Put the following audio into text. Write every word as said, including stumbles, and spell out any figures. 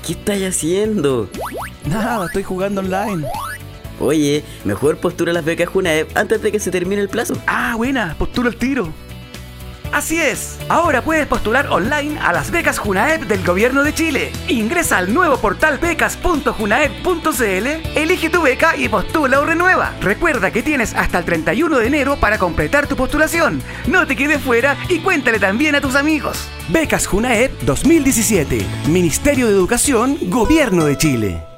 ¿Qué estáis haciendo? Nada, estoy jugando online. Oye, mejor postula las becas Junaep antes de que se termine el plazo. Ah, buena, postulo el tiro. Así es, ahora puedes postular online a las becas Junaep del Gobierno de Chile. Ingresa al nuevo portal becas punto junaep punto cl, elige tu beca y postula o renueva. Recuerda que tienes hasta el treinta y uno de enero para completar tu postulación. No te quedes fuera y cuéntale también a tus amigos. Becas Junaep dos mil diecisiete, Ministerio de Educación, Gobierno de Chile.